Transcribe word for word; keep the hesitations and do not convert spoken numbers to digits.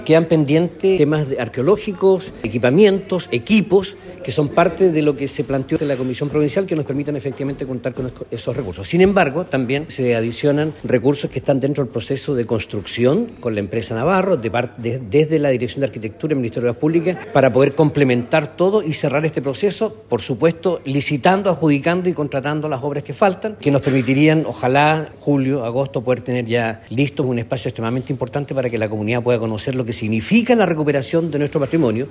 Quedan pendientes temas arqueológicos, equipamientos, equipos, que son parte de lo que se planteó en la Comisión Provincial, que nos permitan efectivamente contar con esos recursos. Sin embargo, también se adicionan recursos que están dentro del proceso de construcción con la empresa Navarro, de parte, de, desde la Dirección de Arquitectura y el Ministerio de Obras Públicas, para poder complementar todo y cerrar este proceso, por supuesto, licitando, adjudicando y contratando las obras que faltan, que nos permitirían, ojalá, julio, agosto, poder tener ya listo un espacio extremadamente importante para que la comunidad pueda conocer lo que significa la recuperación de nuestro patrimonio.